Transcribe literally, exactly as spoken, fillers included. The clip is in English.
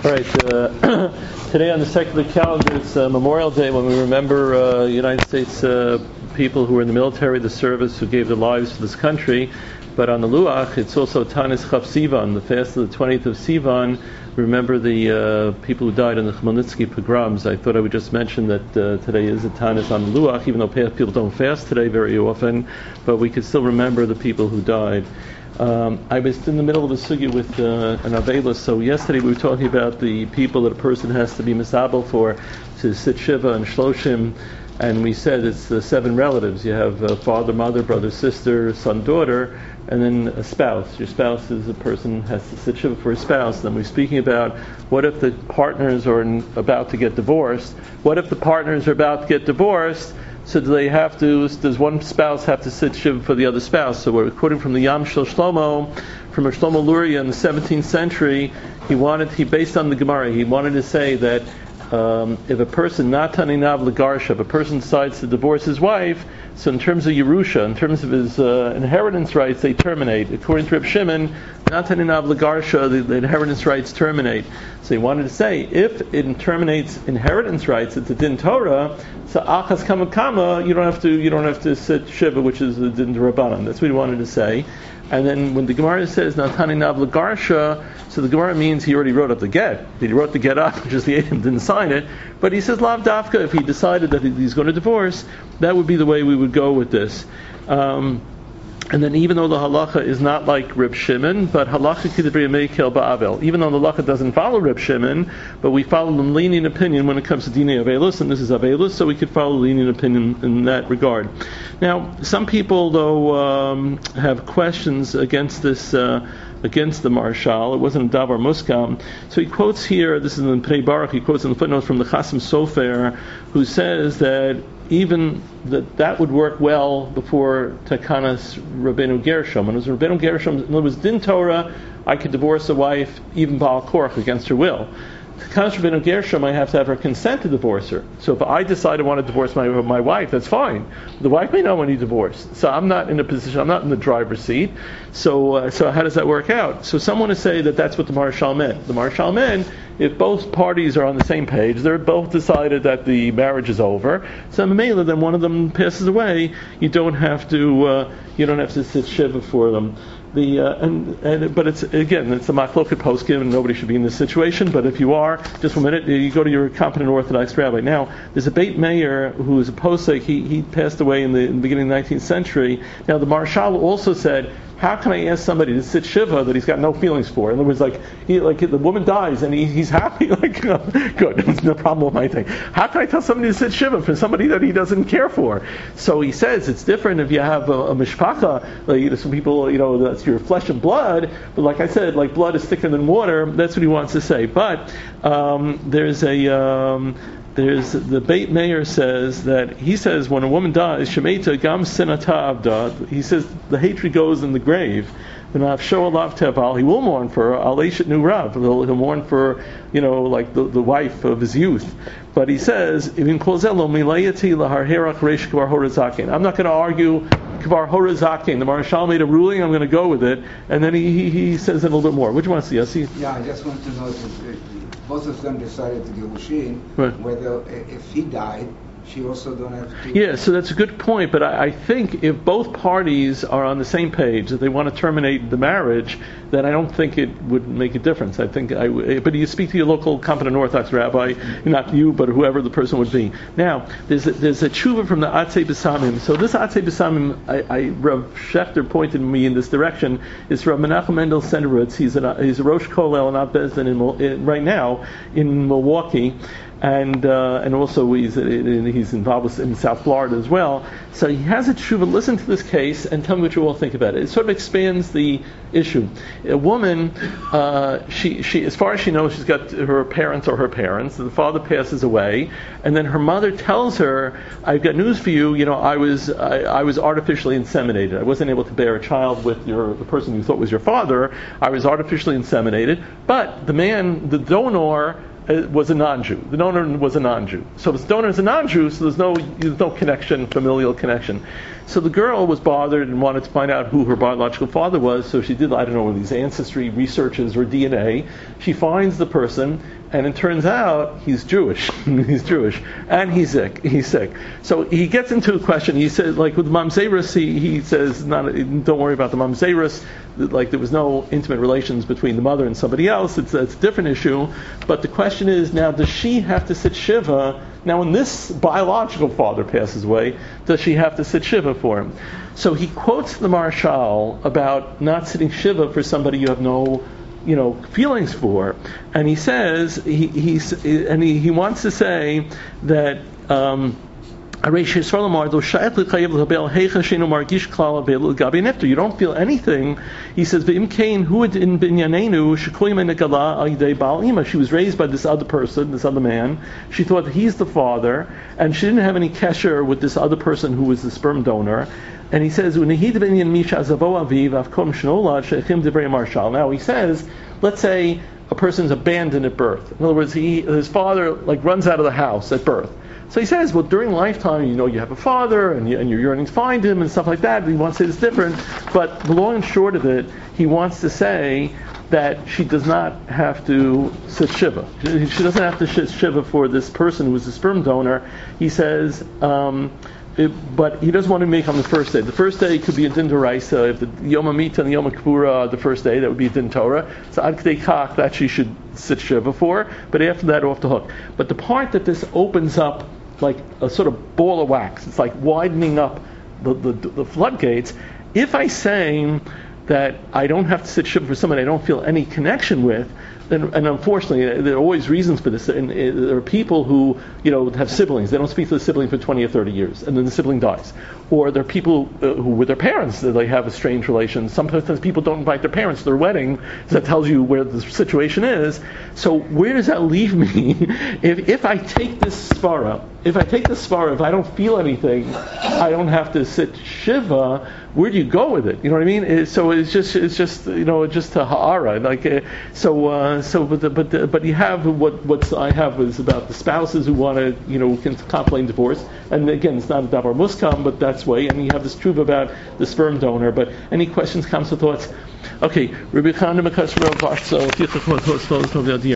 All right. Uh, today on the secular calendar, it's uh, Memorial Day, when we remember uh, United States uh, people who were in the military, the service, who gave their lives for this country. But on the Luach, it's also Tanis Chav Sivan, the fast of the twentieth of Sivan. Remember the uh, people who died in the Khmelnytsky pogroms. I thought I would just mention that uh, today is a Tanis on the Luach, even though people don't fast today very often, but we could still remember the people who died. Um, I was in the middle of a sugya with uh, an Avelis. So yesterday we were talking about the people that a person has to be misabel for to sit Shiva and Shloshim, and we said it's the seven relatives. You have uh, father, mother, brother, sister, son, daughter, and then a spouse. Your spouse is a person who has to sit Shiva for a spouse. Then we're speaking about what if the partners are in, about to get divorced. What if the partners are about to get divorced? So do they have to, does one spouse have to sit Shiva for the other spouse? So we're quoting from the Yam Shel Shlomo, from Shlomo Luria in the seventeenth century. He wanted, he based on the Gemara, he wanted to say that um, if a person, Natani Nav Lagarsha, if a person decides to divorce his wife, so in terms of Yerusha, in terms of his uh, inheritance rights, they terminate. According to Reb Shimon, Natani Nav Lagarsha, the, the inheritance rights terminate. So he wanted to say, if it terminates inheritance rights, it's a din Torah. So achas kama kama, you don't have to you don't have to sit shiva, which is the din Rabbanan. That's what he wanted to say. And then when the Gemara says Natani Nav Lagarsha, so the Gemara means he already wrote up the get. He wrote the get up, just the Adam didn't sign it. But he says Lav Dafka, if he decided that he's going to divorce, that would be the way we would go with this. Um, And then even though the halacha is not like Reb Shimon, but halacha kidibri mekel ba'avel. Even though the halacha doesn't follow Reb Shimon, but we follow the lenient opinion when it comes to dinei avelus, and this is avelus, so we could follow lenient opinion in that regard. Now, some people though um, have questions against this. Uh, against the Marshal. It wasn't a Davar Muskam. So he quotes here, this is in Pnei Baruch, he quotes in the footnotes from the Chasam Sofer, who says that even that that would work well before Takanas Rabbeinu Gershom. And as Rabbeinu Gershom, in other words, Din Torah, I could divorce a wife, even Baal Korach, against her will. Takanas Rabbeinu Gershom, I have to have her consent to divorce her. So if I decide I want to divorce my my wife, that's fine. The wife may not want to be divorced. So I'm not in a position, I'm not in the driver's seat. So uh, so how does that work out? So some want to say that that's what the Marshal meant. The Marshal meant, if both parties are on the same page, they're both decided that the marriage is over, so Mamela, then one of them passes away, you don't have to uh, you don't have to sit Shiva for them. The uh, and, and but it's again it's a machloket poskim, and nobody should be in this situation. But if you are, just one minute, you go to your competent Orthodox rabbi. Now there's a Beit Meir who is a posek. He he passed away in the, in the beginning of the nineteenth century. Now the Marshal also said, how can I ask somebody to sit Shiva that he's got no feelings for? In other words, like he, like the woman dies and he, he's happy, like you know, good, there's no problem with my thing. How can I tell somebody to sit Shiva for somebody that he doesn't care for? So he says it's different if you have a, a mishpacha, like you know, some people, you know, that's your flesh and blood. But like I said, like blood is thicker than water. That's what he wants to say. But um, there's a. Um, There's the Beit Meir says that he says when a woman dies, Shemeita gam sinata avda. He says the hatred goes in the grave. He will mourn for Aleshet Nu Rav. He'll mourn for, you know, like the, the wife of his youth. But he says, I'm not going to argue Kvar Horazakin. The Marshal made a ruling, I'm going to go with it. And then he, he, he says it a little bit more. What do you want to see? I see. Yeah, I just want to know if both of them decided to give Ushin, right. Whether if he died, she also don't have to... Yeah, so that's a good point, but I, I think if both parties are on the same page, that they want to terminate the marriage, then I don't think it would make a difference. I think, I, but you speak to your local competent Orthodox rabbi, not you, but whoever the person would be. Now, there's a, there's a tshuva from the Atzei B'Samim. So this Atzei B'Samim, I, I, Rav Schechter pointed me in this direction, is Rav Menachem Mendel Senderowitz. He's, an, he's a Rosh Kollel and Bezdin in, in, right now in Milwaukee. And uh, and also he's he's involved in South Florida as well. So he has a tshuva. Listen to this case and tell me what you all think about it. It sort of expands the issue. A woman, uh, she she as far as she knows, she's got her parents or her parents. The father passes away, and then her mother tells her, "I've got news for you. You know, I was I, I was artificially inseminated. I wasn't able to bear a child with your the person you thought was your father. I was artificially inseminated. But the man, the donor." was a non-Jew. The donor was a non-Jew. So if the donor is a non-Jew, so there's no there's no connection, familial connection. So the girl was bothered and wanted to find out who her biological father was, so she did, I don't know, one of these ancestry researches or D N A. She finds the person, and it turns out he's Jewish. He's Jewish. And he's sick. He's sick. So he gets into a question. He says, like with Mamzerus, he, he says, not, don't worry about the Mamzerus. Like there was no intimate relations between the mother and somebody else. It's, it's a different issue. But the question is, now does she have to sit Shiva? Now when this biological father passes away, does she have to sit Shiva for him? So he quotes the Maharshal about not sitting Shiva for somebody you have no, you know, feelings for, and he says he he's and he, he wants to say that. Um, you don't feel anything. He says, she was raised by this other person, this other man. She thought that he's the father, and she didn't have any kesher with this other person who was the sperm donor. And he says, now he says, let's say a person's abandoned at birth. In other words, he, his father like runs out of the house at birth. So he says, well, during lifetime, you know, you have a father, and, you, and your yearnings find him, and stuff like that. And he wants to say it's different, but the long and short of it, he wants to say that she does not have to sit Shiva. She, she doesn't have to sit Shiva for this person who is a sperm donor. He says, um, it, but he doesn't want to make on the first day. The first day could be a din d'oraisa. If the Yom HaMita and the Yom Kippur are the first day, that would be a din Torah. So ad k'dei kach, that she should sit Shiva for, but after that, off the hook. But the part that this opens up like a sort of ball of wax, it's like widening up the, the, the floodgates. If I say that I don't have to sit Shiva for someone I don't feel any connection with, then, and unfortunately, there are always reasons for this. And uh, there are people who, you know, have siblings. They don't speak to the sibling for twenty or thirty years, and then the sibling dies. Or there are people uh, who, with their parents, they have a strange relation. Sometimes people don't invite their parents to their wedding. So that tells you where the situation is. So where does that leave me? if if I take this svara, if I take this svara, if I don't feel anything, I don't have to sit Shiva. Where do you go with it? You know what I mean? It, so it's just, it's just, you know, just a ha'ara. Like, uh, so, uh, so, but, the, but, the, but you have what, what I have is about the spouses who want to, you know, can contemplate divorce. And again, it's not a davar muskam, but that's way. And you have this truth about the sperm donor. But any questions, comments, or thoughts? Okay, Rabbi Chanan Makasra Varso.